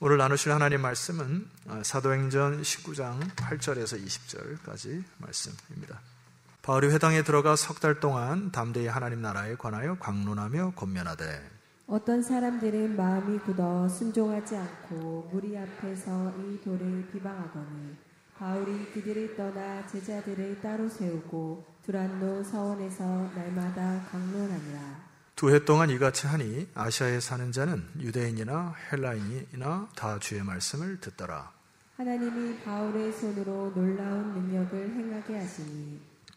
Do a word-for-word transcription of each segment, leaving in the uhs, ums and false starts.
오늘 나누실 하나님 말씀은 사도행전 십구 장 팔 절에서 이십 절까지 말씀입니다. 바울이 회당에 들어가 석 달 동안 담대히 하나님 나라에 관하여 광론하며 권면하되 어떤 사람들은 마음이 굳어 순종하지 않고 무리 앞에서 이 돌을 비방하더니 바울이 그들을 떠나 제자들을 따로 세우고 두란노 서원에서 날마다 강론하니라. 두 해 동안 이같이 하니 아시아에 사는 자는 유대인이나 헬라인이나 다 주의 말씀을 듣더라. 하나님이 바울의 손으로 놀라운 능력을 행하게 하시니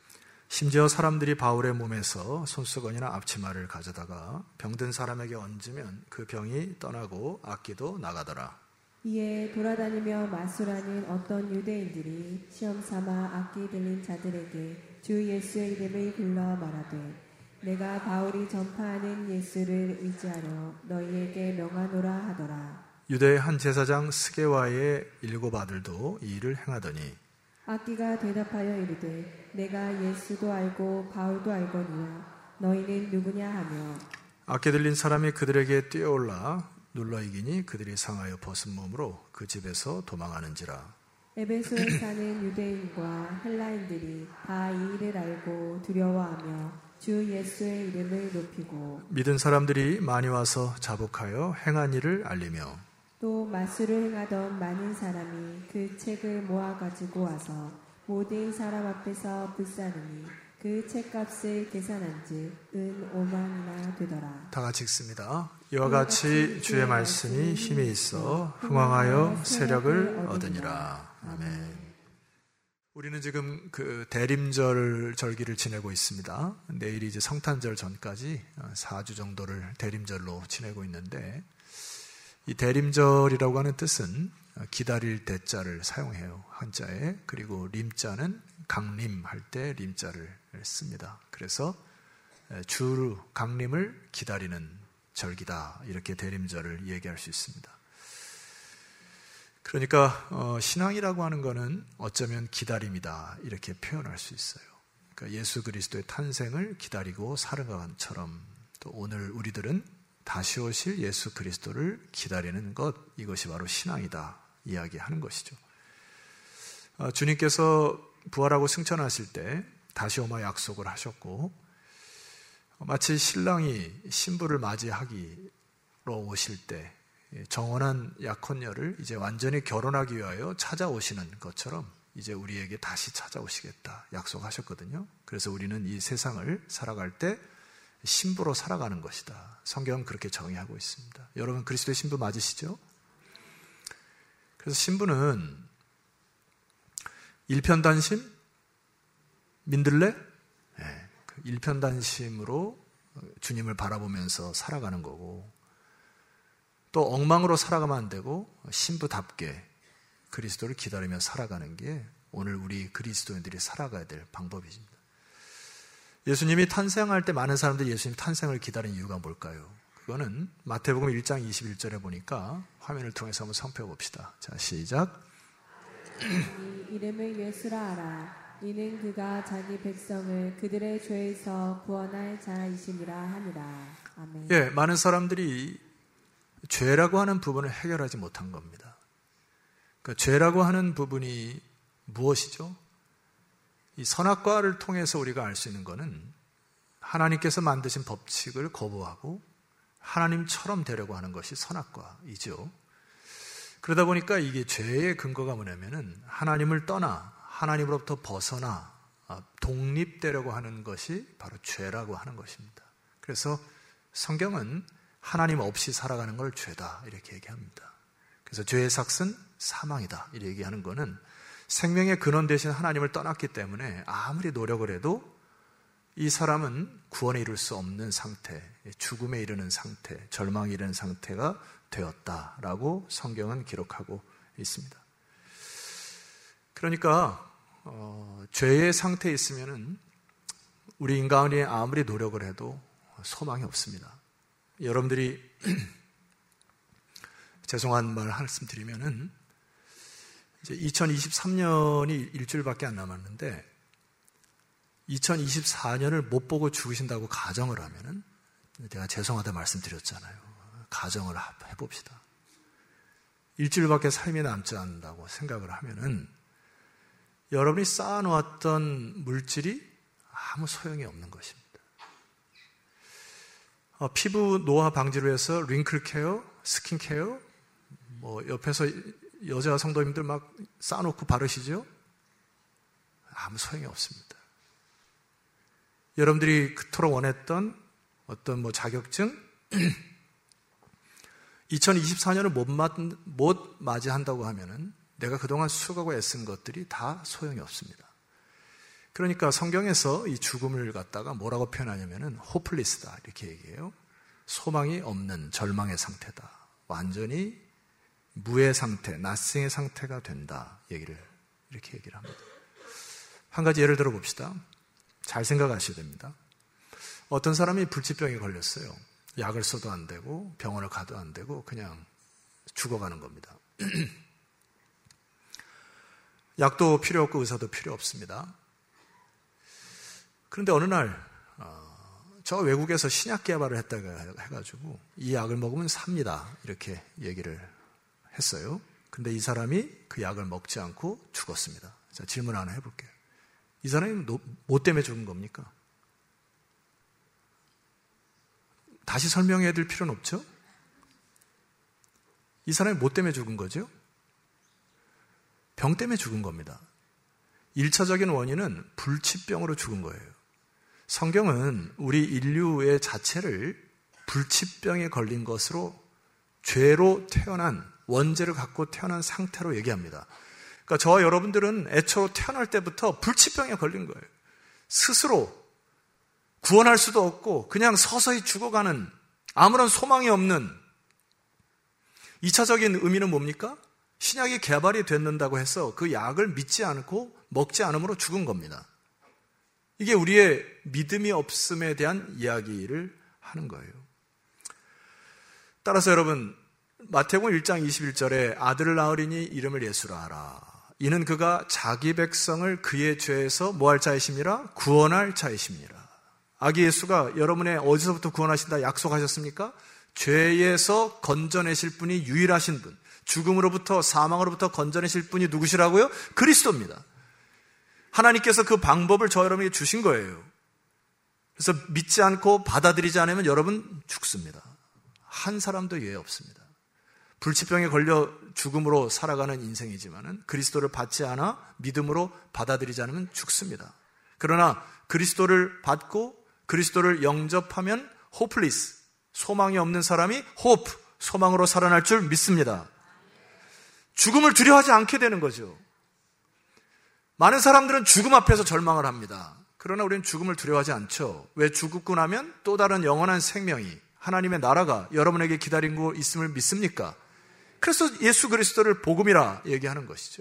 심지어 사람들이 바울의 몸에서 손수건이나 앞치마를 가져다가 병든 사람에게 얹으면 그 병이 떠나고 악기도 나가더라. 이에 돌아다니며 마술하는 어떤 유대인들이 시험삼아 악기 들린 자들에게 주 예수의 이름을 불러 말하되 내가 바울이 전파하는 예수를 의지하려 너희에게 명하노라 하더라. 유대의 한 제사장 스게와의 일곱 아들도 이 일을 행하더니 악기가 대답하여 이르되 내가 예수도 알고 바울도 알거니와 너희는 누구냐 하며 악기 들린 사람이 그들에게 뛰어올라 눌러 이기니 그들이 상하여 벗은 몸으로 그 집에서 도망하는지라. 에베소에 사는 유대인과 헬라인들이 다 이 일을 알고 두려워하며 주 예수의 이름을 높이고 믿은 사람들이 많이 와서 자복하여 행한 일을 알리며 또 마술을 행하던 많은 사람이 그 책을 모아가지고 와서 모든 사람 앞에서 불사르니 그 책값을 계산한즉 은 오만이나 되더라. 다 같이 읽습니다. 이와 같이 주의 말씀이 힘이 있어 흥왕하여 세력을 얻으니라. 아멘. 우리는 지금 그 대림절 절기를 지내고 있습니다. 내일이 이제 성탄절 전까지 사 주 정도를 대림절로 지내고 있는데 이 대림절이라고 하는 뜻은 기다릴 대자를 사용해요. 한자에. 그리고 림자는 강림할 때 림자를 씁니다. 그래서 주 강림을 기다리는 절기다. 이렇게 대림절을 얘기할 수 있습니다. 그러니까 어, 신앙이라고 하는 것은 어쩌면 기다림이다 이렇게 표현할 수 있어요. 그러니까 예수 그리스도의 탄생을 기다리고 살아간 것처럼 또 오늘 우리들은 다시 오실 예수 그리스도를 기다리는 것, 이것이 바로 신앙이다 이야기하는 것이죠. 어, 주님께서 부활하고 승천하실 때 다시 오마 약속을 하셨고 마치 신랑이 신부를 맞이하기로 오실 때 정원한 약혼녀를 이제 완전히 결혼하기 위하여 찾아오시는 것처럼 이제 우리에게 다시 찾아오시겠다 약속하셨거든요. 그래서 우리는 이 세상을 살아갈 때 신부로 살아가는 것이다. 성경은 그렇게 정의하고 있습니다. 여러분 그리스도의 신부 맞으시죠? 그래서 신부는 일편단심? 민들레? 네, 그 일편단심으로 주님을 바라보면서 살아가는 거고 또 엉망으로 살아가면 안 되고 신부답게 그리스도를 기다리며 살아가는 게 오늘 우리 그리스도인들이 살아가야 될 방법입니다. 예수님이 탄생할 때 많은 사람들이 예수님 탄생을 기다린 이유가 뭘까요? 그거는 마태복음 일 장 이십일 절에 보니까 화면을 통해서 한번 살펴 봅시다. 자, 시작. 이 이름을 예수라 하라. 이는 그가 자기 백성을 그들의 죄에서 구원할 자이심이라 하니라. 아멘. 예, 많은 사람들이 죄라고 하는 부분을 해결하지 못한 겁니다. 그러니까 죄라고 하는 부분이 무엇이죠? 이 선악과를 통해서 우리가 알 수 있는 것은 하나님께서 만드신 법칙을 거부하고 하나님처럼 되려고 하는 것이 선악과이죠. 그러다 보니까 이게 죄의 근거가 뭐냐면은 하나님을 떠나 하나님으로부터 벗어나 독립되려고 하는 것이 바로 죄라고 하는 것입니다. 그래서 성경은 하나님 없이 살아가는 걸 죄다 이렇게 얘기합니다. 그래서 죄의 삭은 사망이다 이렇게 얘기하는 것은 생명의 근원 대신 하나님을 떠났기 때문에 아무리 노력을 해도 이 사람은 구원에 이를 수 없는 상태, 죽음에 이르는 상태, 절망에 이르는 상태가 되었다라고 성경은 기록하고 있습니다. 그러니까 어, 죄의 상태에 있으면은 우리 인간이 아무리 노력을 해도 소망이 없습니다. 여러분들이 죄송한 말 말씀드리면은 이제 이천이십삼 년이 일주일밖에 안 남았는데 이천이십사 년을 못 보고 죽으신다고 가정을 하면은 제가 죄송하다 말씀드렸잖아요. 가정을 해봅시다. 일주일밖에 삶이 남지 않는다고 생각을 하면은 여러분이 쌓아놓았던 물질이 아무 소용이 없는 것입니다. 어, 피부 노화 방지로 해서 링클 케어, 스킨 케어, 뭐 옆에서 여자 성도님들 막 쌓아놓고 바르시죠? 아무 소용이 없습니다. 여러분들이 그토록 원했던 어떤 뭐 자격증, 이천이십사 년을 못, 맞, 못 맞이한다고 하면은 내가 그동안 수고하고 애쓴 것들이 다 소용이 없습니다. 그러니까 성경에서 이 죽음을 갖다가 뭐라고 표현하냐면은 호플리스다 이렇게 얘기해요. 소망이 없는 절망의 상태다. 완전히 무의 상태, nothing의 상태가 된다. 얘기를 이렇게 얘기를 합니다. 한 가지 예를 들어 봅시다. 잘 생각하셔야 됩니다. 어떤 사람이 불치병에 걸렸어요. 약을 써도 안 되고 병원을 가도 안 되고 그냥 죽어가는 겁니다. 약도 필요 없고 의사도 필요 없습니다. 그런데 어느 날 어, 저 외국에서 신약 개발을 했다고 해가지고 이 약을 먹으면 삽니다. 이렇게 얘기를 했어요. 근데 이 사람이 그 약을 먹지 않고 죽었습니다. 자, 질문 하나 해볼게요. 이 사람이 뭐 때문에 죽은 겁니까? 다시 설명해야 될 필요는 없죠? 이 사람이 뭐 때문에 죽은 거죠? 병 때문에 죽은 겁니다. 일차적인 원인은 불치병으로 죽은 거예요. 성경은 우리 인류의 자체를 불치병에 걸린 것으로 죄로 태어난, 원죄를 갖고 태어난 상태로 얘기합니다. 그러니까 저와 여러분들은 애초로 태어날 때부터 불치병에 걸린 거예요. 스스로 구원할 수도 없고 그냥 서서히 죽어가는 아무런 소망이 없는. 이차적인 의미는 뭡니까? 신약이 개발이 됐는다고 해서 그 약을 믿지 않고 먹지 않음으로 죽은 겁니다. 이게 우리의 믿음이 없음에 대한 이야기를 하는 거예요. 따라서 여러분, 마태복음 일 장 이십일 절에 아들을 낳으리니 이름을 예수라 하라. 이는 그가 자기 백성을 그의 죄에서 뭐할 자이심이라? 구원할 자이심이라. 아기 예수가 여러분의 어디서부터 구원하신다 약속하셨습니까? 죄에서 건져내실 분이 유일하신 분, 죽음으로부터 사망으로부터 건져내실 분이 누구시라고요? 그리스도입니다. 하나님께서 그 방법을 저 여러분에게 주신 거예요. 그래서 믿지 않고 받아들이지 않으면 여러분 죽습니다. 한 사람도 예외 없습니다. 불치병에 걸려 죽음으로 살아가는 인생이지만은 그리스도를 받지 않아 믿음으로 받아들이지 않으면 죽습니다. 그러나 그리스도를 받고 그리스도를 영접하면 호플리스, 소망이 없는 사람이 호프, 소망으로 살아날 줄 믿습니다. 죽음을 두려워하지 않게 되는 거죠. 많은 사람들은 죽음 앞에서 절망을 합니다. 그러나 우리는 죽음을 두려워하지 않죠. 왜? 죽고 나면 또 다른 영원한 생명이, 하나님의 나라가 여러분에게 기다리고 있음을 믿습니까? 그래서 예수 그리스도를 복음이라 얘기하는 것이죠.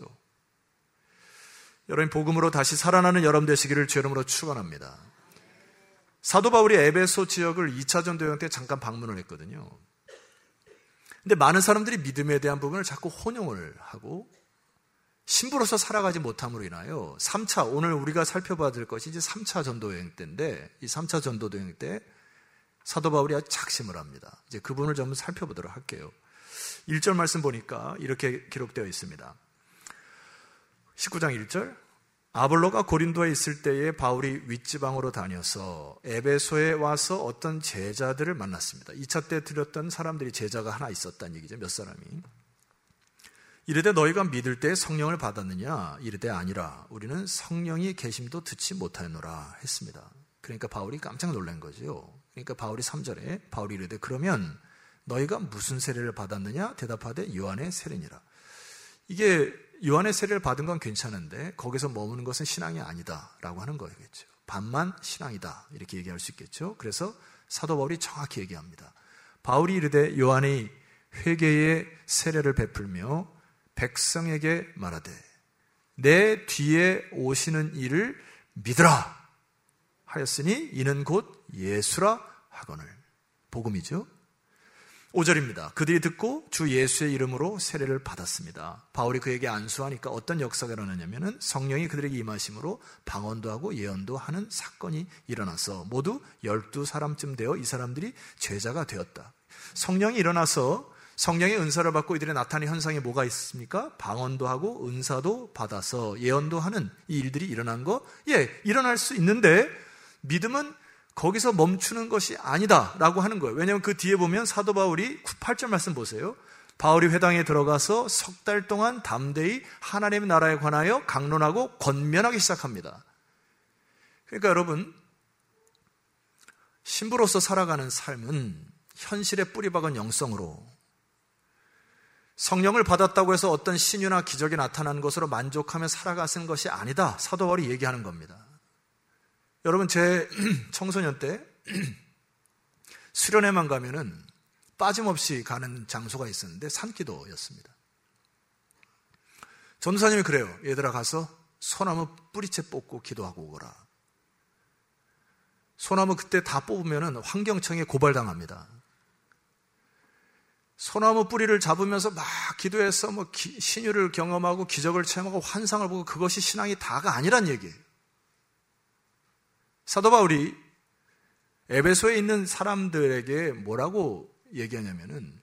여러분, 복음으로 다시 살아나는 여러분 되시기를 주 이름으로 축원합니다. 사도 바울이 에베소 지역을 이 차 전도여행 때 잠깐 방문을 했거든요. 근데 많은 사람들이 믿음에 대한 부분을 자꾸 혼용을 하고 신부로서 살아가지 못함으로 인하여 삼 차, 오늘 우리가 살펴봐야 될 것이 이제 삼 차 전도여행 때인데, 이 삼 차 전도여행 때 사도 바울이 아주 작심을 합니다. 이제 그 부분을 좀 살펴보도록 할게요. 일 절 말씀 보니까 이렇게 기록되어 있습니다. 십구 장 일 절, 아볼로가 고린도에 있을 때에 바울이 윗지방으로 다녀서 에베소에 와서 어떤 제자들을 만났습니다. 이 차 때 들렸던 사람들이 제자가 하나 있었다는 얘기죠. 몇 사람이. 이르되 너희가 믿을 때에 성령을 받았느냐? 이르되 아니라 우리는 성령이 계심도 듣지 못하였노라 했습니다. 그러니까 바울이 깜짝 놀란 거죠. 그러니까 바울이 삼 절에 바울이 이르되 그러면 너희가 무슨 세례를 받았느냐? 대답하되 요한의 세례니라. 이게 요한의 세례를 받은 건 괜찮은데 거기서 머무는 것은 신앙이 아니다라고 하는 거겠죠. 반만 신앙이다 이렇게 얘기할 수 있겠죠. 그래서 사도 바울이 정확히 얘기합니다. 바울이 이르되 요한이 회개의 세례를 베풀며 백성에게 말하되 내 뒤에 오시는 이를 믿으라 하였으니 이는 곧 예수라 하거늘. 복음이죠. 오 절입니다. 그들이 듣고 주 예수의 이름으로 세례를 받았습니다. 바울이 그에게 안수하니까 어떤 역사가 일어나냐면은 성령이 그들에게 임하심으로 방언도 하고 예언도 하는 사건이 일어나서 모두 열두 사람쯤 되어 이 사람들이 제자가 되었다. 성령이 일어나서 성령의 은사를 받고 이들의 나타나는 현상이 뭐가 있습니까? 방언도 하고 은사도 받아서 예언도 하는 이 일들이 일어난 거, 예, 일어날 수 있는데 믿음은 거기서 멈추는 것이 아니다라고 하는 거예요. 왜냐하면 그 뒤에 보면 사도 바울이 팔 절 말씀 보세요. 바울이 회당에 들어가서 석 달 동안 담대히 하나님의 나라에 관하여 강론하고 권면하기 시작합니다. 그러니까 여러분, 신부로서 살아가는 삶은 현실에 뿌리박은 영성으로, 성령을 받았다고 해서 어떤 신유나 기적이 나타나는 것으로 만족하며 살아가는 것이 아니다. 사도 바울이 얘기하는 겁니다. 여러분, 제 청소년 때 수련회만 가면은 빠짐없이 가는 장소가 있었는데 산기도였습니다. 전도사님이 그래요. 얘들아, 가서 소나무 뿌리채 뽑고 기도하고 오거라. 소나무 그때 다 뽑으면은 환경청에 고발당합니다. 소나무 뿌리를 잡으면서 막 기도해서 뭐 기, 신유를 경험하고 기적을 체험하고 환상을 보고 그것이 신앙이 다가 아니란 얘기예요. 사도 바울이 에베소에 있는 사람들에게 뭐라고 얘기하냐면은,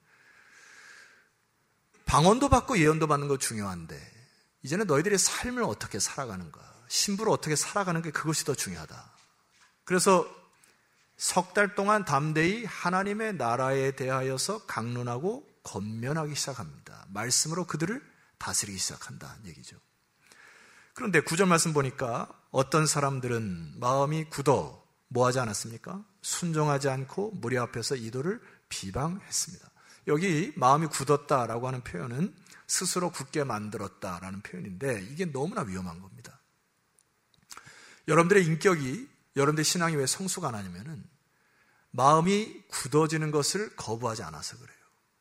방언도 받고 예언도 받는 거 중요한데 이제는 너희들의 삶을 어떻게 살아가는가, 신부로 어떻게 살아가는 게 그것이 더 중요하다. 그래서 석 달 동안 담대히 하나님의 나라에 대하여서 강론하고 권면하기 시작합니다. 말씀으로 그들을 다스리기 시작한다는 얘기죠. 그런데 구 절 말씀 보니까 어떤 사람들은 마음이 굳어 뭐하지 않았습니까? 순종하지 않고 무리 앞에서 이도를 비방했습니다. 여기 마음이 굳었다라고 하는 표현은 스스로 굳게 만들었다라는 표현인데, 이게 너무나 위험한 겁니다. 여러분들의 인격이, 여러분들의 신앙이 왜 성숙 안 하냐면은 마음이 굳어지는 것을 거부하지 않아서 그래요.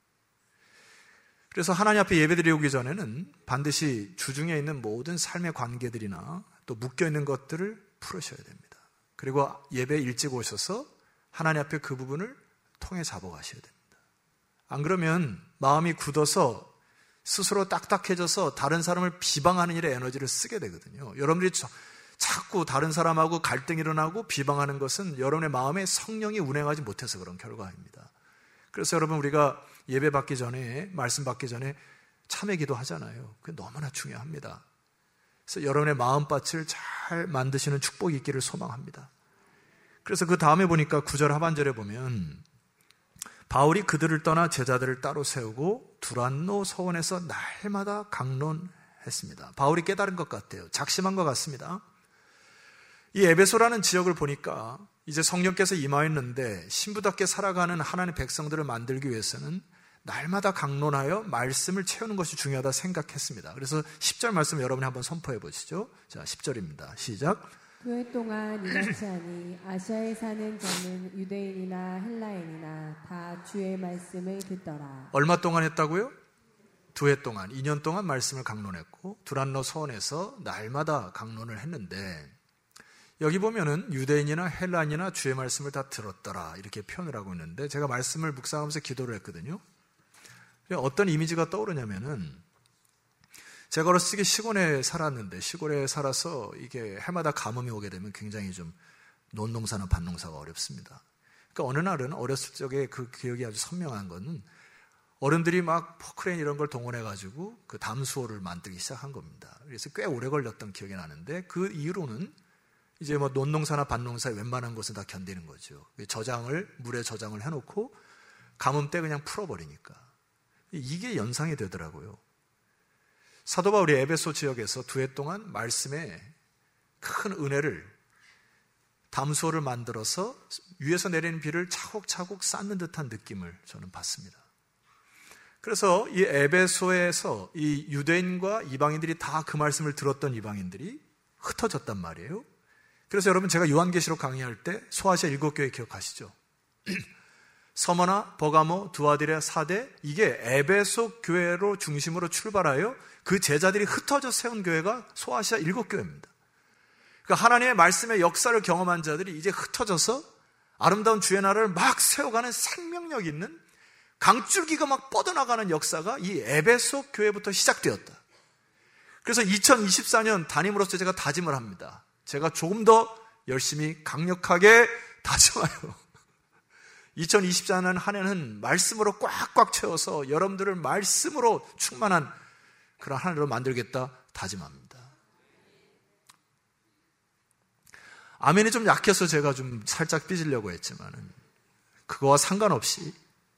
그래서 하나님 앞에 예배드리기 오기 전에는 반드시 주중에 있는 모든 삶의 관계들이나 또 묶여있는 것들을 풀으셔야 됩니다. 그리고 예배에 일찍 오셔서 하나님 앞에 그 부분을 통해 잡아가셔야 됩니다. 안 그러면 마음이 굳어서 스스로 딱딱해져서 다른 사람을 비방하는 일에 에너지를 쓰게 되거든요. 여러분들이 자꾸 다른 사람하고 갈등이 일어나고 비방하는 것은 여러분의 마음에 성령이 운행하지 못해서 그런 결과입니다. 그래서 여러분, 우리가 예배 받기 전에, 말씀 받기 전에 참회 기도 하잖아요. 그게 너무나 중요합니다. 그래서 여러분의 마음밭을 잘 만드시는 축복이 있기를 소망합니다. 그래서 그 다음에 보니까 구 절 하반절에 보면 바울이 그들을 떠나 제자들을 따로 세우고 두란노 서원에서 날마다 강론했습니다. 바울이 깨달은 것 같아요. 작심한 것 같습니다. 이 에베소라는 지역을 보니까 이제 성령께서 임하였는데 신부답게 살아가는 하나님의 백성들을 만들기 위해서는 날마다 강론하여 말씀을 채우는 것이 중요하다 생각했습니다. 그래서 십 절 말씀 여러분이 한번 선포해 보시죠. 자, 십 절입니다. 시작. 두 해 동안 이같이 하니 아시아에 사는 자는 유대인이나 헬라인이나 다 주의 말씀을 듣더라. 얼마 동안 했다고요? 두 해 동안, 이 년 동안 말씀을 강론했고 두란노 서원에서 날마다 강론을 했는데, 여기 보면은 유대인이나 헬라인이나 주의 말씀을 다 들었더라 이렇게 표현을 하고 있는데, 제가 말씀을 묵상하면서 기도를 했거든요. 어떤 이미지가 떠오르냐면은, 제가 어렸을 때 시골에 살았는데, 시골에 살아서 이게 해마다 가뭄이 오게 되면 굉장히 좀 논농사나 밭농사가 어렵습니다. 그러니까 어느 날은 어렸을 적에 그 기억이 아주 선명한 거는 어른들이 막 포크레인 이런 걸 동원해가지고 그 담수호를 만들기 시작한 겁니다. 그래서 꽤 오래 걸렸던 기억이 나는데, 그 이후로는 이제 뭐 논농사나 밭농사에 웬만한 곳은 다 견디는 거죠. 저장을, 물에 저장을 해놓고 가뭄 때 그냥 풀어버리니까. 이게 연상이 되더라고요. 사도 바울이 에베소 지역에서 두 해 동안 말씀에 큰 은혜를, 담수호를 만들어서 위에서 내리는 비를 차곡차곡 쌓는 듯한 느낌을 저는 받습니다. 그래서 이 에베소에서 이 유대인과 이방인들이 다 그 말씀을 들었던 이방인들이 흩어졌단 말이에요. 그래서 여러분, 제가 요한계시록 강의할 때 소아시아 일곱 교회 기억하시죠? 서머나, 버가모, 두아디라, 사대, 이게 에베소 교회로 중심으로 출발하여 그 제자들이 흩어져 세운 교회가 소아시아 일곱 교회입니다. 그러니까 하나님의 말씀의 역사를 경험한 자들이 이제 흩어져서 아름다운 주의 나라를 막 세워가는 생명력 있는 강줄기가 막 뻗어나가는 역사가 이 에베소 교회부터 시작되었다. 그래서 이천이십사 년 담임으로서 제가 다짐을 합니다. 제가 조금 더 열심히 강력하게 다짐하여 이천이십사 년 한 해는 말씀으로 꽉꽉 채워서 여러분들을 말씀으로 충만한 그런 한 해로 만들겠다 다짐합니다. 아멘이 좀 약해서 제가 좀 살짝 삐지려고 했지만은 그거와 상관없이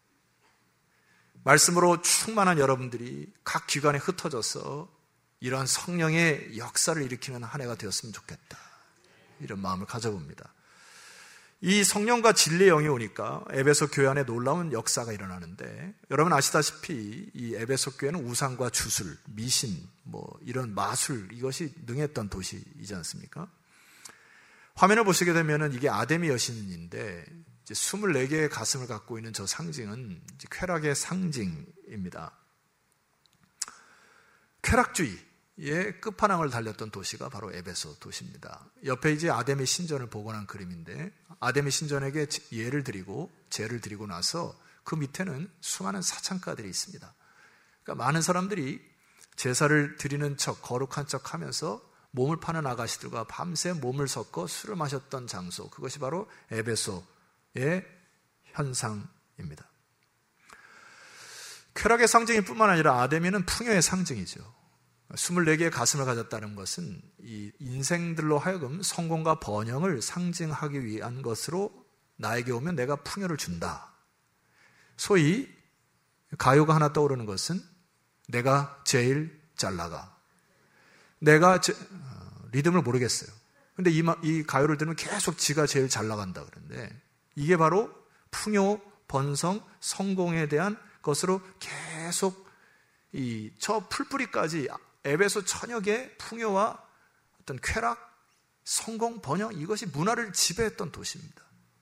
말씀으로 충만한 여러분들이 각 기관에 흩어져서 이러한 성령의 역사를 일으키는 한 해가 되었으면 좋겠다. 이런 마음을 가져봅니다. 이 성령과 진리의 영이 오니까 에베소 교회 안에 놀라운 역사가 일어나는데, 여러분 아시다시피 이 에베소 교회는 우상과 주술, 미신, 뭐 이런 마술, 이것이 능했던 도시이지 않습니까? 화면을 보시게 되면은 이게 아데미 여신인데, 이제 스물네 개의 가슴을 갖고 있는 저 상징은 이제 쾌락의 상징입니다. 쾌락주의의 끝판왕을 달렸던 도시가 바로 에베소 도시입니다. 옆에 이제 아데미 신전을 복원한 그림인데, 아데미 신전에게 예를 드리고 제를 드리고 나서 그 밑에는 수많은 사창가들이 있습니다. 그러니까 많은 사람들이 제사를 드리는 척, 거룩한 척 하면서 몸을 파는 아가씨들과 밤새 몸을 섞어 술을 마셨던 장소, 그것이 바로 에베소의 현상입니다. 쾌락의 상징일 뿐만 아니라 아데미는 풍요의 상징이죠. 스물네 개의 가슴을 가졌다는 것은 이 인생들로 하여금 성공과 번영을 상징하기 위한 것으로 나에게 오면 내가 풍요를 준다. 소위 가요가 하나 떠오르는 것은 내가 제일 잘 나가. 내가 제, 어, 리듬을 모르겠어요. 근데 이, 이 가요를 들으면 계속 지가 제일 잘 나간다 그러는데, 이게 바로 풍요, 번성, 성공에 대한 것으로 계속 이 저 풀뿌리까지 에베소 천역의 풍요와 어떤 쾌락, 성공, 번영, 이것이 문화를 지배했던 도시입니다.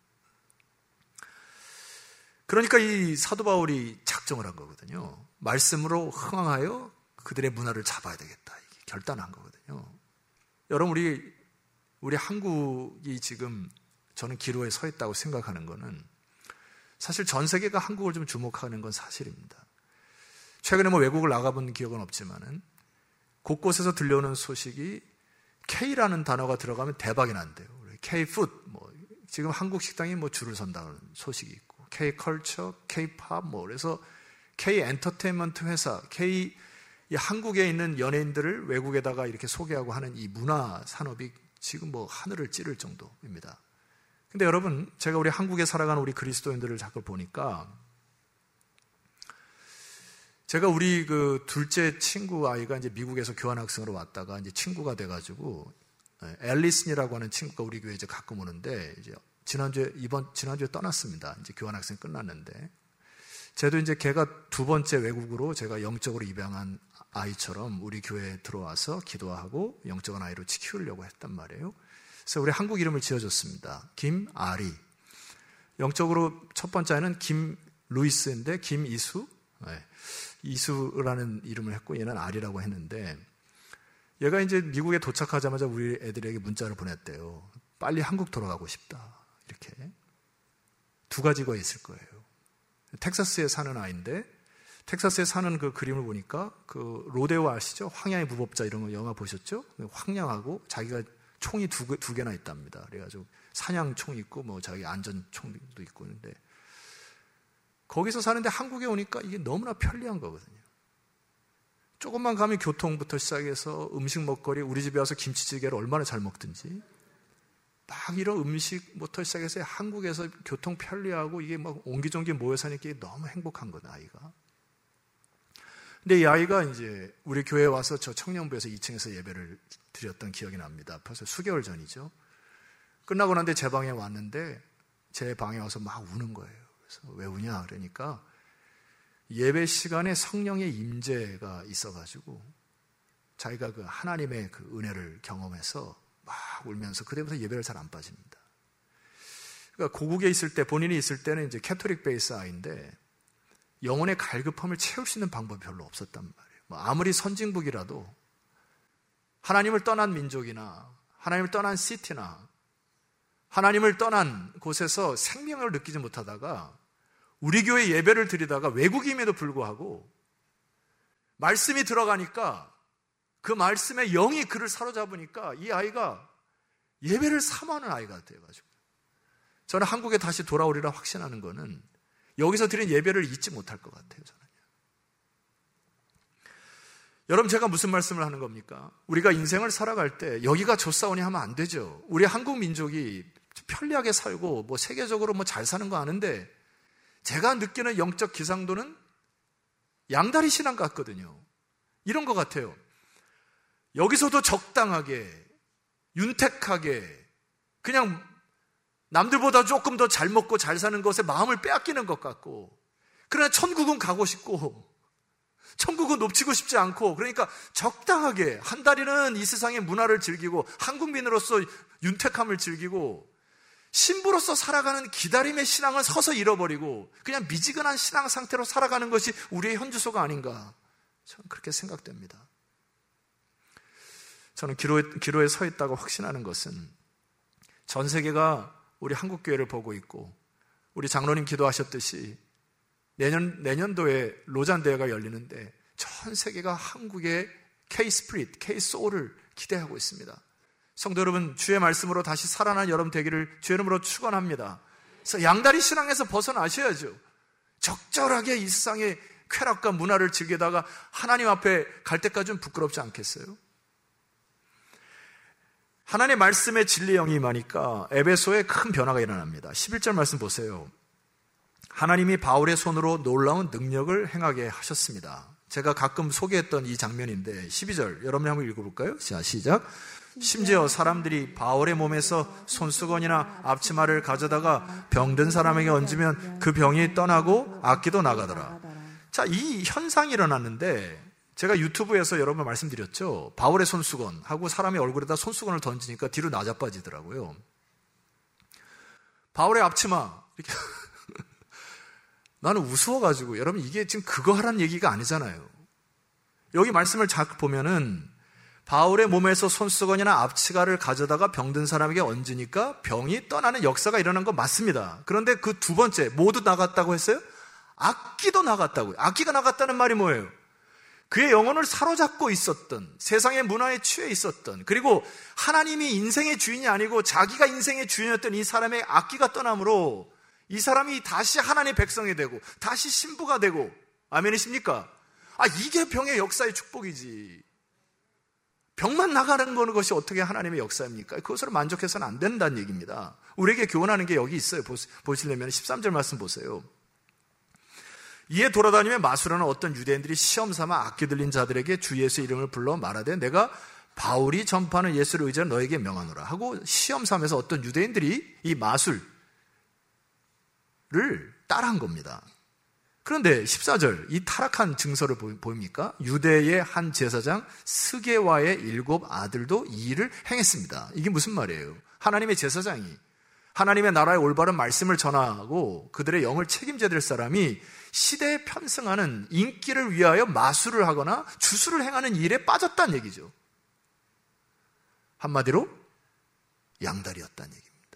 그러니까 이 사도 바울이 작정을 한 거거든요. 말씀으로 흥황하여 그들의 문화를 잡아야 되겠다. 이게 결단한 거거든요. 여러분, 우리 우리 한국이 지금 저는 기로에 서 있다고 생각하는 거는, 사실 전 세계가 한국을 좀 주목하는 건 사실입니다. 최근에 뭐 외국을 나가본 기억은 없지만은 곳곳에서 들려오는 소식이 K라는 단어가 들어가면 대박이 난대요. K-푸드, 뭐 지금 한국 식당이 뭐 줄을 선다는 소식이 있고, K-컬처, K-팝, 뭐 그래서 K-엔터테인먼트 회사, K 이 한국에 있는 연예인들을 외국에다가 이렇게 소개하고 하는 이 문화 산업이 지금 뭐 하늘을 찌를 정도입니다. 근데 여러분, 제가 우리 한국에 살아가는 우리 그리스도인들을 자꾸 보니까, 제가 우리 그 둘째 친구 아이가 이제 미국에서 교환학생으로 왔다가 이제 친구가 돼가지고, 앨리슨이라고 하는 친구가 우리 교회에 이제 가끔 오는데, 이제 지난주에, 이번, 지난주에 떠났습니다. 이제 교환학생 끝났는데, 쟤도 이제 걔가 두 번째 외국으로 제가 영적으로 입양한 아이처럼 우리 교회에 들어와서 기도하고 영적인 아이로 키우려고 했단 말이에요. 그래서 우리 한국 이름을 지어줬습니다. 김아리. 영적으로 첫 번째 아이는 김루이스인데 김이수. 네. 이수라는 이름을 했고, 얘는 아리라고 했는데, 얘가 이제 미국에 도착하자마자 우리 애들에게 문자를 보냈대요. 빨리 한국 돌아가고 싶다. 이렇게. 두 가지가 있을 거예요. 텍사스에 사는 아이인데, 텍사스에 사는 그 그림을 보니까 그 로데오 아시죠? 황야의 무법자 이런 거 영화 보셨죠? 황량하고 자기가 총이 두, 개, 두 개나 있답니다. 그래가지고 사냥총 있고 뭐 자기 안전총도 있고 있는데, 거기서 사는데 한국에 오니까 이게 너무나 편리한 거거든요. 조금만 가면 교통부터 시작해서 음식 먹거리, 우리 집에 와서 김치찌개를 얼마나 잘 먹든지, 막 이런 음식부터 시작해서 한국에서 교통 편리하고 이게 막 옹기종기 모여 사니까 이게 너무 행복한 거다, 아이가. 근데 이 아이가 이제 우리 교회에 와서 저 청년부에서 이 층에서 예배를 드렸던 기억이 납니다. 벌써 수개월 전이죠. 끝나고 난데 제 방에 왔는데 제 방에 와서 막 우는 거예요. 그래서 왜 우냐 그러니까 예배 시간에 성령의 임재가 있어가지고 자기가 그 하나님의 그 은혜를 경험해서 막 울면서 그때부터 예배를 잘 안 빠집니다. 그러니까 고국에 있을 때, 본인이 있을 때는 이제 캐토릭 베이스 아이인데 영혼의 갈급함을 채울 수 있는 방법이 별로 없었단 말이에요. 뭐 아무리 선진국이라도 하나님을 떠난 민족이나 하나님을 떠난 시티나 하나님을 떠난 곳에서 생명을 느끼지 못하다가 우리 교회 예배를 드리다가 외국임에도 불구하고 말씀이 들어가니까 그 말씀의 영이 그를 사로잡으니까 이 아이가 예배를 사모하는 아이가 돼가지고 저는 한국에 다시 돌아오리라 확신하는 거는 여기서 드린 예배를 잊지 못할 것 같아요. 저는. 여러분, 제가 무슨 말씀을 하는 겁니까? 우리가 인생을 살아갈 때 여기가 좋사오니 하면 안 되죠. 우리 한국 민족이 편리하게 살고 뭐 세계적으로 뭐 잘 사는 거 아는데 제가 느끼는 영적 기상도는 양다리 신앙 같거든요. 이런 것 같아요. 여기서도 적당하게, 윤택하게, 그냥 남들보다 조금 더 잘 먹고 잘 사는 것에 마음을 빼앗기는 것 같고, 그러나 천국은 가고 싶고, 천국은 놓치고 싶지 않고, 그러니까 적당하게 한 다리는 이 세상의 문화를 즐기고 한국민으로서 윤택함을 즐기고 신부로서 살아가는 기다림의 신앙을 서서 잃어버리고 그냥 미지근한 신앙 상태로 살아가는 것이 우리의 현주소가 아닌가, 저는 그렇게 생각됩니다. 저는 기로에, 기로에 서 있다고 확신하는 것은 전 세계가 우리 한국교회를 보고 있고, 우리 장로님 기도하셨듯이 내년, 내년도에 로잔 대회가 열리는데 전 세계가 한국의 K-스피릿, K-소울을 기대하고 있습니다. 성도 여러분, 주의 말씀으로 다시 살아난 여러분 되기를 주의 이름으로 축원합니다. 그래서 양다리 신앙에서 벗어나셔야죠. 적절하게 이 세상의 쾌락과 문화를 즐기다가 하나님 앞에 갈 때까지는 부끄럽지 않겠어요? 하나님의 말씀의 진리 영이 임하니까 에베소에 큰 변화가 일어납니다. 십일 절 말씀 보세요. 하나님이 바울의 손으로 놀라운 능력을 행하게 하셨습니다. 제가 가끔 소개했던 이 장면인데 십이 절 여러분이 한번 읽어볼까요? 자, 시작. 심지어 사람들이 바울의 몸에서 손수건이나 앞치마를 가져다가 병든 사람에게 얹으면 그 병이 떠나고 악기도 나가더라. 자, 이 현상이 일어났는데 제가 유튜브에서 여러 번 말씀드렸죠. 바울의 손수건 하고 사람의 얼굴에다 손수건을 던지니까 뒤로 낮아빠지더라고요. 바울의 앞치마 이렇게 나는 우스워가지고, 여러분 이게 지금 그거 하라는 얘기가 아니잖아요. 여기 말씀을 잘 보면은 바울의 몸에서 손수건이나 앞치마를 가져다가 병든 사람에게 얹으니까 병이 떠나는 역사가 일어난 건 맞습니다. 그런데 그 두 번째, 모두 나갔다고 했어요? 악기도 나갔다고요. 악기가 나갔다는 말이 뭐예요? 그의 영혼을 사로잡고 있었던, 세상의 문화에 취해 있었던, 그리고 하나님이 인생의 주인이 아니고 자기가 인생의 주인이었던 이 사람의 악기가 떠남으로 이 사람이 다시 하나님의 백성이 되고 다시 신부가 되고, 아멘이십니까? 아, 이게 병의 역사의 축복이지. 병만 나가는 거는 것이 어떻게 하나님의 역사입니까? 그것으로 만족해서는 안 된다는 얘기입니다. 우리에게 교훈하는 게 여기 있어요. 보시려면 십삼 절 말씀 보세요. 이에 돌아다니며 마술하는 어떤 유대인들이 시험 삼아 악기 들린 자들에게 주 예수의 이름을 불러 말하되 내가 바울이 전파하는 예수를 의지하여 너에게 명하노라 하고, 시험 삼아서 어떤 유대인들이 이 마술을 따라한 겁니다. 그런데 십사 절, 이 타락한 증서를 보입니까? 유대의 한 제사장 스게와의 일곱 아들도 이 일을 행했습니다. 이게 무슨 말이에요? 하나님의 제사장이 하나님의 나라의 올바른 말씀을 전하고 그들의 영을 책임져야 될 사람이 시대에 편승하는 인기를 위하여 마술을 하거나 주술을 행하는 일에 빠졌다는 얘기죠. 한마디로 양다리였다는 얘기입니다.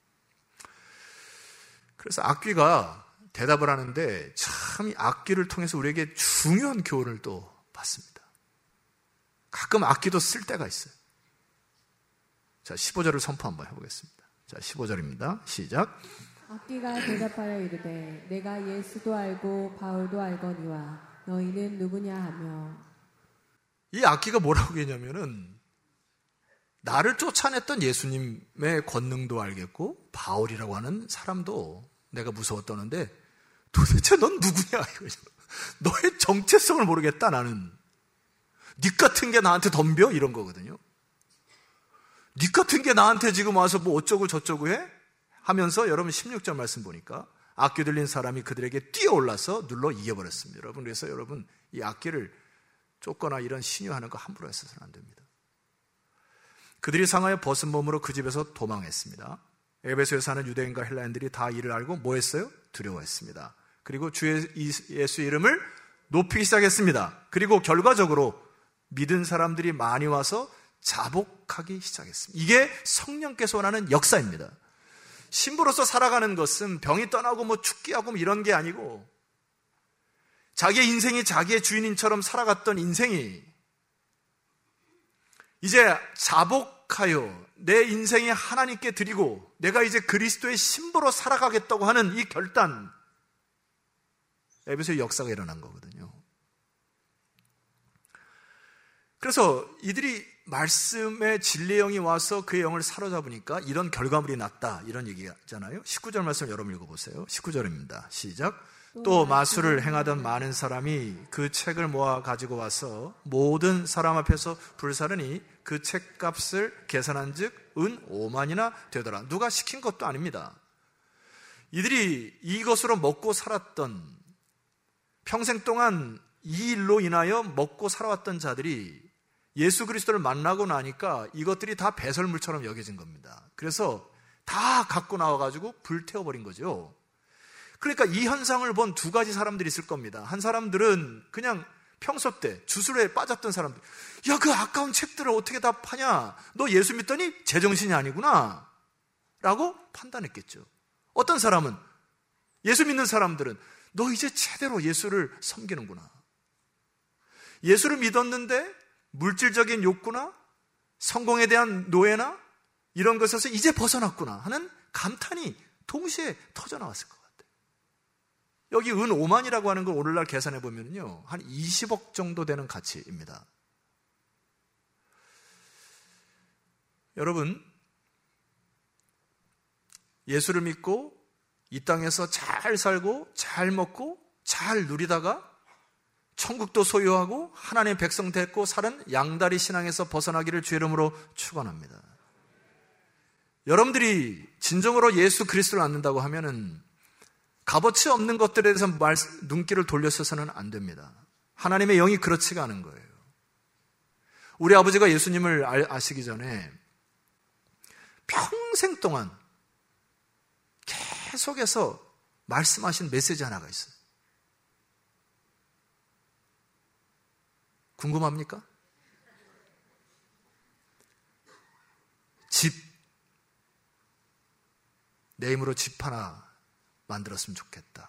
그래서 악귀가 대답을 하는데 참 이 악기를 통해서 우리에게 중요한 교훈을 또 받습니다. 가끔 악기도 쓸 때가 있어요. 자, 십오 절을 선포 한번 해보겠습니다. 자, 십오 절입니다. 시작. 악기가 대답하여 이르되 내가 예수도 알고 바울도 알거니와 너희는 누구냐 하며. 이 악기가 뭐라고 했냐면은 나를 쫓아냈던 예수님의 권능도 알겠고 바울이라고 하는 사람도 내가 무서워 떠는데 도대체 넌 누구냐 이거죠. 너의 정체성을 모르겠다. 나는 닉 같은 게 나한테 덤벼 이런 거거든요. 닉 같은 게 나한테 지금 와서 뭐 어쩌고 저쩌고 해? 하면서 여러분 십육 절 말씀 보니까 악기 들린 사람이 그들에게 뛰어올라서 눌러 이겨버렸습니다. 여러분, 그래서 여러분 이 악기를 쫓거나 이런 신유하는 거 함부로 해서는 안 됩니다. 그들이 상하여 벗은 몸으로 그 집에서 도망했습니다. 에베소에 사는 유대인과 헬라인들이 다 이를 알고 뭐 했어요? 두려워했습니다. 그리고 주 예수 이름을 높이기 시작했습니다. 그리고 결과적으로 믿은 사람들이 많이 와서 자복하기 시작했습니다. 이게 성령께서 원하는 역사입니다. 신부로서 살아가는 것은 병이 떠나고 뭐 축기하고 뭐 이런 게 아니고 자기의 인생이 자기의 주인인처럼 살아갔던 인생이 이제 자복 정직하여 내 인생이 하나님께 드리고 내가 이제 그리스도의 신부로 살아가겠다고 하는 이 결단, 에베소의 역사가 일어난 거거든요. 그래서 이들이 말씀의 진리의 영이 와서 그의 영을 사로잡으니까 이런 결과물이 났다, 이런 얘기잖아요. 십구 절 말씀 여러분 읽어보세요. 십구 절입니다. 시작. 또 마술을 행하던 많은 사람이 그 책을 모아 가지고 와서 모든 사람 앞에서 불사르니 그 책값을 계산한 즉 은 오만이나 되더라. 누가 시킨 것도 아닙니다. 이들이 이것으로 먹고 살았던, 평생 동안 이 일로 인하여 먹고 살아왔던 자들이 예수 그리스도를 만나고 나니까 이것들이 다 배설물처럼 여겨진 겁니다. 그래서 다 갖고 나와가지고 불태워버린 거죠. 그러니까 이 현상을 본 두 가지 사람들이 있을 겁니다. 한 사람들은 그냥 평소 때 주술에 빠졌던 사람들, 야, 그 아까운 책들을 어떻게 다 파냐? 너 예수 믿더니 제정신이 아니구나 라고 판단했겠죠. 어떤 사람은, 예수 믿는 사람들은 너 이제 제대로 예수를 섬기는구나, 예수를 믿었는데 물질적인 욕구나 성공에 대한 노예나 이런 것에서 이제 벗어났구나 하는 감탄이 동시에 터져나왔을 것 같아요. 여기 은 오만이라고 하는 걸 오늘날 계산해 보면요, 한 이십억 정도 되는 가치입니다. 여러분, 예수를 믿고 이 땅에서 잘 살고 잘 먹고 잘 누리다가 천국도 소유하고 하나님의 백성 됐고 사는 양다리 신앙에서 벗어나기를 주의 이름으로 축원합니다. 여러분들이 진정으로 예수 그리스도를 믿는다고 하면은 값어치 없는 것들에 대해서 말, 눈길을 돌려서서는 안 됩니다. 하나님의 영이 그렇지가 않은 거예요. 우리 아버지가 예수님을 아시기 전에 평생 동안 계속해서 말씀하신 메시지 하나가 있어요. 궁금합니까? 집, 내 힘으로 집 하나 만들었으면 좋겠다.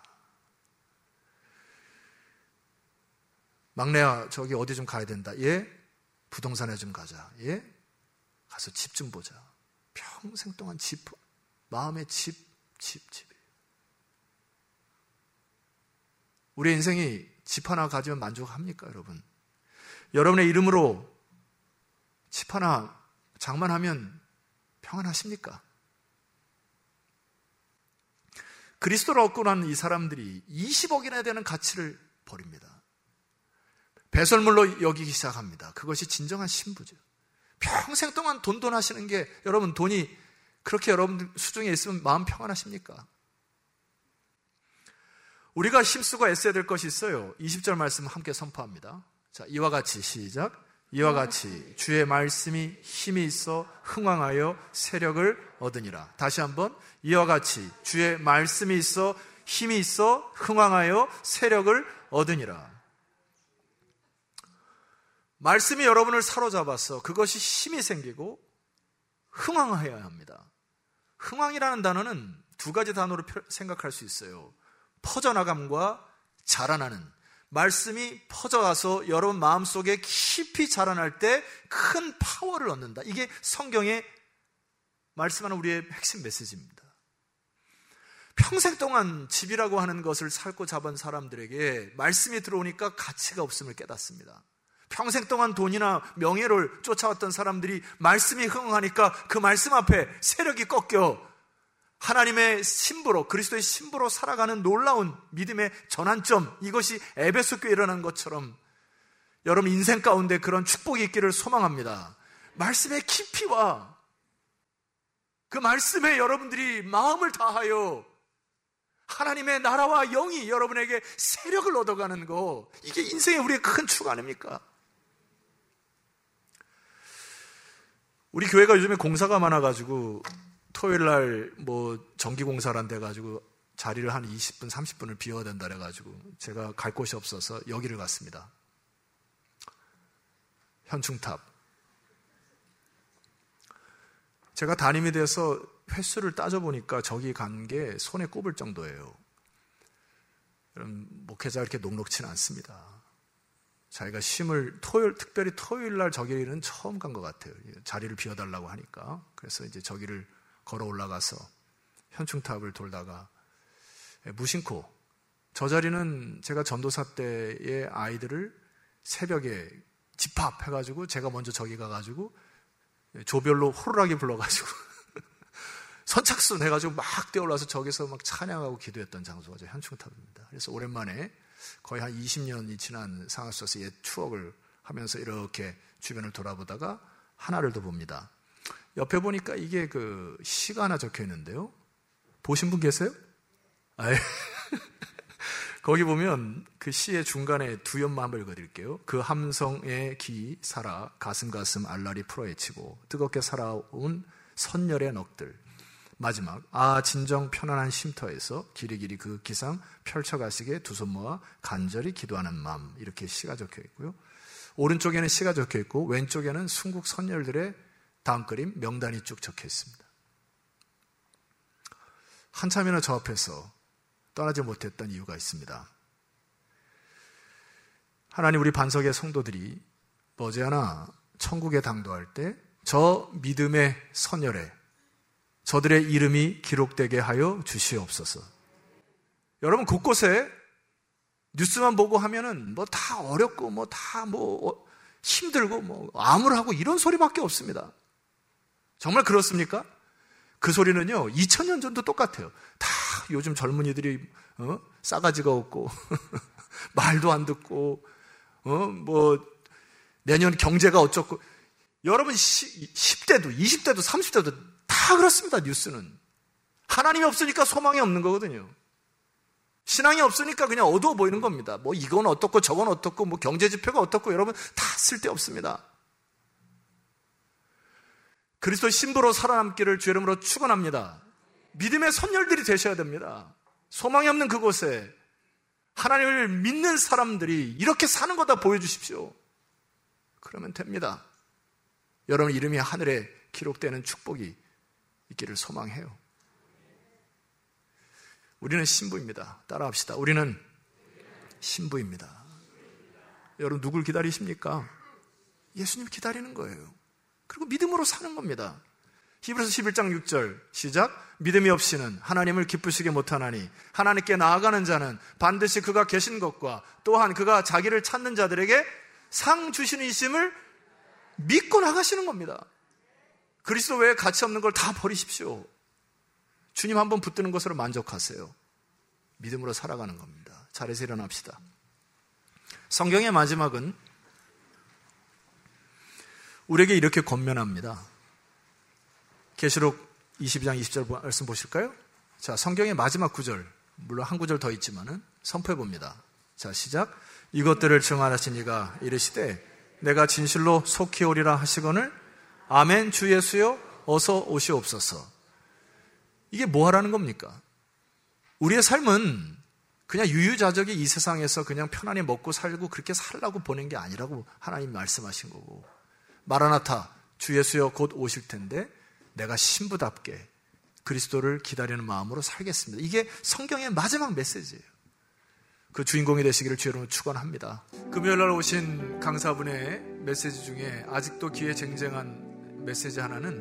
막내야, 저기 어디 좀 가야 된다. 예? 부동산에 좀 가자. 예? 가서 집 좀 보자. 평생 동안 집, 마음의 집, 집, 집이에요. 우리 인생이 집 하나 가지면 만족합니까, 여러분? 여러분의 이름으로 집 하나 장만하면 평안하십니까? 그리스도를 얻고 난 이 사람들이 이십억이나 되는 가치를 버립니다. 배설물로 여기기 시작합니다. 그것이 진정한 신부죠. 평생 동안 돈 돈 하시는 게, 여러분 돈이 그렇게 여러분 수중에 있으면 마음 평안하십니까? 우리가 힘쓰고 애써야 될 것이 있어요. 이십 절 말씀 함께 선포합니다. 자, 이와 같이 시작. 이와 같이 주의 말씀이 힘이 있어 흥왕하여 세력을 얻으니라. 다시 한번, 이와 같이 주의 말씀이 있어 힘이 있어 흥왕하여 세력을 얻으니라. 말씀이 여러분을 사로잡아서 그것이 힘이 생기고 흥왕하여야 합니다. 흥왕이라는 단어는 두 가지 단어로 생각할 수 있어요. 퍼져나감과 자라나는. 말씀이 퍼져가서 여러분 마음속에 깊이 자라날 때 큰 파워를 얻는다. 이게 성경의 말씀하는 우리의 핵심 메시지입니다. 평생 동안 집이라고 하는 것을 살고 잡은 사람들에게 말씀이 들어오니까 가치가 없음을 깨닫습니다. 평생 동안 돈이나 명예를 쫓아왔던 사람들이 말씀이 흥하니까 그 말씀 앞에 세력이 꺾여 하나님의 신부로, 그리스도의 신부로 살아가는 놀라운 믿음의 전환점, 이것이 에베소 교회에 일어난 것처럼 여러분 인생 가운데 그런 축복이 있기를 소망합니다. 말씀의 깊이와 그 말씀에 여러분들이 마음을 다하여 하나님의 나라와 영이 여러분에게 세력을 얻어가는 거, 이게 인생의 우리의 큰 축 아닙니까? 우리 교회가 요즘에 공사가 많아가지고 토요일 날 뭐 전기공사란 데가지고 자리를 한 이십 분, 삼십 분을 비워야 된다 그래가지고 제가 갈 곳이 없어서 여기를 갔습니다. 현충탑. 제가 담임이 돼서 횟수를 따져보니까 저기 간 게 손에 꼽을 정도예요. 여러분, 목회자 이렇게 녹록치는 않습니다. 자기가 쉼을 토요일, 특별히 토요일 날 저기는 처음 간 것 같아요. 자리를 비워달라고 하니까. 그래서 이제 저기를 걸어 올라가서 현충탑을 돌다가 무심코, 저 자리는 제가 전도사 때의 아이들을 새벽에 집합해가지고 제가 먼저 저기 가가지고 조별로 호루라기 불러가지고 선착순 해가지고 막 뛰어올라서 저기서 막 찬양하고 기도했던 장소가 저 현충탑입니다. 그래서 오랜만에 거의 한 이십 년이 지난 상하수에서 옛 추억을 하면서 이렇게 주변을 돌아보다가 하나를 더 봅니다. 옆에 보니까 이게 그 시가 하나 적혀 있는데요. 보신 분 계세요? 아예. 거기 보면 그 시의 중간에 두 연마 한번 읽어드릴게요. 그 함성의 기 살아 가슴 가슴 알라리 풀어헤치고 뜨겁게 살아온 선열의 넋들. 마지막 아 진정 편안한 쉼터에서 길이길이 그 기상 펼쳐가시게 두 손 모아 간절히 기도하는 마음. 이렇게 시가 적혀 있고요. 오른쪽에는 시가 적혀 있고 왼쪽에는 순국 선열들의 다음 그림 명단이 쭉 적혀 있습니다. 한참이나 저 앞에서 떠나지 못했던 이유가 있습니다. 하나님, 우리 반석의 성도들이 머지않아 천국에 당도할 때 저 믿음의 선열에 저들의 이름이 기록되게 하여 주시옵소서. 여러분, 곳곳에 뉴스만 보고 하면은 뭐 다 어렵고 뭐 다 뭐 힘들고 뭐 암울하고 이런 소리밖에 없습니다. 정말 그렇습니까? 그 소리는요, 이천 년 전도 똑같아요. 다 요즘 젊은이들이 어? 싸가지가 없고 말도 안 듣고 어? 뭐 내년 경제가 어쩌고. 여러분 십 대도 이십 대도 삼십 대도 다 그렇습니다. 뉴스는 하나님이 없으니까 소망이 없는 거거든요. 신앙이 없으니까 그냥 어두워 보이는 겁니다. 뭐 이건 어떻고 저건 어떻고 뭐 경제 지표가 어떻고. 여러분 다 쓸데없습니다. 그리스도 신부로 살아남기를 주의 이름으로 축원합니다. 믿음의 선열들이 되셔야 됩니다. 소망이 없는 그곳에 하나님을 믿는 사람들이 이렇게 사는 거다 보여주십시오. 그러면 됩니다. 여러분 이름이 하늘에 기록되는 축복이 있기를 소망해요. 우리는 신부입니다. 따라합시다. 우리는 신부입니다. 여러분 누굴 기다리십니까? 예수님 기다리는 거예요. 그리고 믿음으로 사는 겁니다. 히브리서 십일 장 육 절 시작. 믿음이 없이는 하나님을 기쁘시게 못하나니 하나님께 나아가는 자는 반드시 그가 계신 것과 또한 그가 자기를 찾는 자들에게 상 주시는 이심을 믿고 나가시는 겁니다. 그리스도 외에 가치 없는 걸 다 버리십시오. 주님 한번 붙드는 것으로 만족하세요. 믿음으로 살아가는 겁니다. 자리에서 일어납시다. 성경의 마지막은 우리에게 이렇게 권면합니다. 계시록 이십이 장 이십 절 말씀 보실까요? 자, 성경의 마지막 구절, 물론 한 구절 더 있지만은 선포해 봅니다. 자, 시작. 이것들을 증언하신 이가 이르시되 내가 진실로 속히 오리라 하시거늘 아멘. 주 예수여 어서 오시옵소서. 이게 뭐 하라는 겁니까? 우리의 삶은 그냥 유유자적이 이 세상에서 그냥 편안히 먹고 살고 그렇게 살라고 보낸 게 아니라고 하나님 말씀하신 거고, 마라나타 주 예수여 곧 오실 텐데 내가 신부답게 그리스도를 기다리는 마음으로 살겠습니다. 이게 성경의 마지막 메시지예요. 그 주인공이 되시기를 주의 이름으로 축원합니다. 금요일날 오신 강사분의 메시지 중에 아직도 귀에 쟁쟁한 메시지 하나는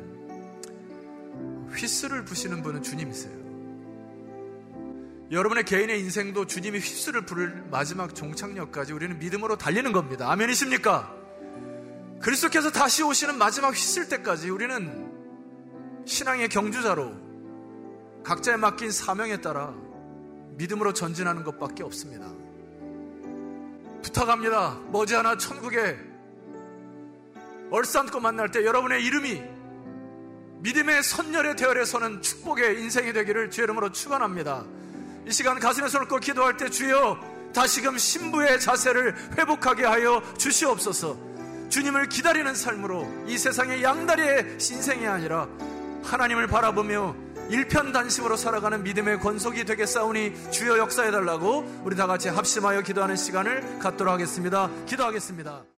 휘슬을 부시는 분은 주님이세요. 여러분의 개인의 인생도 주님이 휘슬을 부를 마지막 종착역까지 우리는 믿음으로 달리는 겁니다. 아멘이십니까? 그리스도께서 다시 오시는 마지막 휘슬 때까지 우리는 신앙의 경주자로 각자에 맡긴 사명에 따라 믿음으로 전진하는 것밖에 없습니다. 부탁합니다. 머지않아 천국에 얼싸안고 만날 때 여러분의 이름이 믿음의 선열의 대열에 서는 축복의 인생이 되기를 주의 이름으로 축원합니다. 이 시간 가슴에 손을 얹고 기도할 때 주여 다시금 신부의 자세를 회복하게 하여 주시옵소서. 주님을 기다리는 삶으로 이 세상의 양다리의 인생이 아니라 하나님을 바라보며 일편단심으로 살아가는 믿음의 권속이 되겠사오니 주여 역사해달라고 우리 다같이 합심하여 기도하는 시간을 갖도록 하겠습니다. 기도하겠습니다.